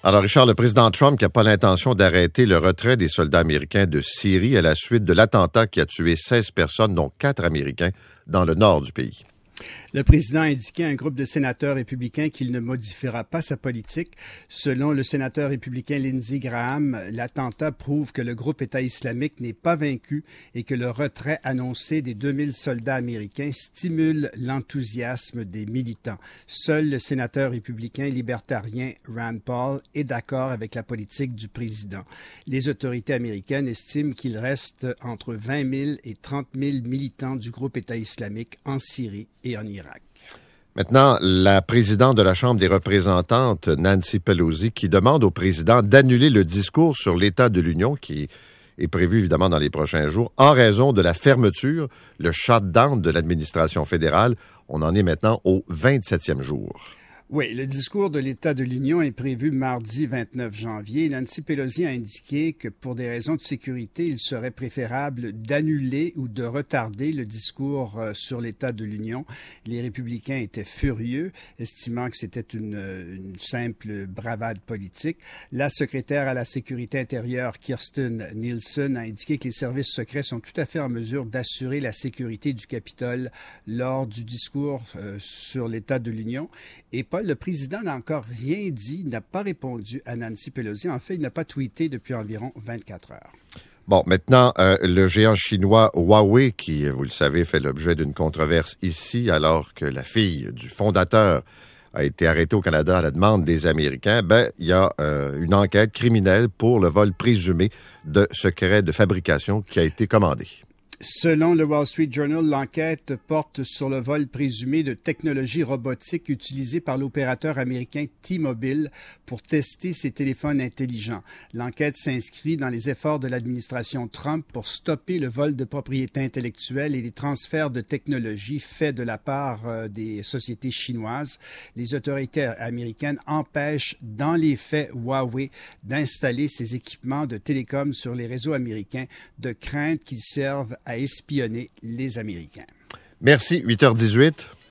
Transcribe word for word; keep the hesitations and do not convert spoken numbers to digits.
Alors, Richard, le président Trump qui n'a pas l'intention d'arrêter le retrait des soldats américains de Syrie à la suite de l'attentat qui a tué seize personnes, dont quatre Américains, dans le nord du pays. Le président a indiqué à un groupe de sénateurs républicains qu'il ne modifiera pas sa politique. Selon le sénateur républicain Lindsey Graham, l'attentat prouve que le groupe État islamique n'est pas vaincu et que le retrait annoncé des deux mille soldats américains stimule l'enthousiasme des militants. Seul le sénateur républicain libertarien Rand Paul est d'accord avec la politique du président. Les autorités américaines estiment qu'il reste entre vingt mille et trente mille militants du groupe État islamique en Syrie et en Irak. Maintenant, la présidente de la Chambre des représentantes, Nancy Pelosi, qui demande au président d'annuler le discours sur l'état de l'Union, qui est prévu évidemment dans les prochains jours, en raison de la fermeture, le shutdown de l'administration fédérale. On en est maintenant au vingt-septième jour. Oui, le discours de l'État de l'Union est prévu mardi vingt-neuf janvier. Nancy Pelosi a indiqué que pour des raisons de sécurité, il serait préférable d'annuler ou de retarder le discours sur l'État de l'Union. Les républicains étaient furieux, estimant que c'était une, une simple bravade politique. La secrétaire à la sécurité intérieure, Kirstjen Nielsen, a indiqué que les services secrets sont tout à fait en mesure d'assurer la sécurité du Capitole lors du discours euh, sur l'État de l'Union. Et Paul, le président n'a encore rien dit, n'a pas répondu à Nancy Pelosi. En fait, il n'a pas tweeté depuis environ vingt-quatre heures. Bon, maintenant, euh, le géant chinois Huawei, qui, vous le savez, fait l'objet d'une controverse ici, alors que la fille du fondateur a été arrêtée au Canada à la demande des Américains, ben, il y a euh, une enquête criminelle pour le vol présumé de secrets de fabrication qui a été commandée. Selon le Wall Street Journal, l'enquête porte sur le vol présumé de technologies robotiques utilisées par l'opérateur américain T-Mobile pour tester ses téléphones intelligents. L'enquête s'inscrit dans les efforts de l'administration Trump pour stopper le vol de propriété intellectuelle et les transferts de technologies faits de la part euh, des sociétés chinoises. Les autorités américaines empêchent dans les faits Huawei d'installer ses équipements de télécom sur les réseaux américains de crainte qu'ils servent à espionner les Américains. Merci, huit heures dix-huit.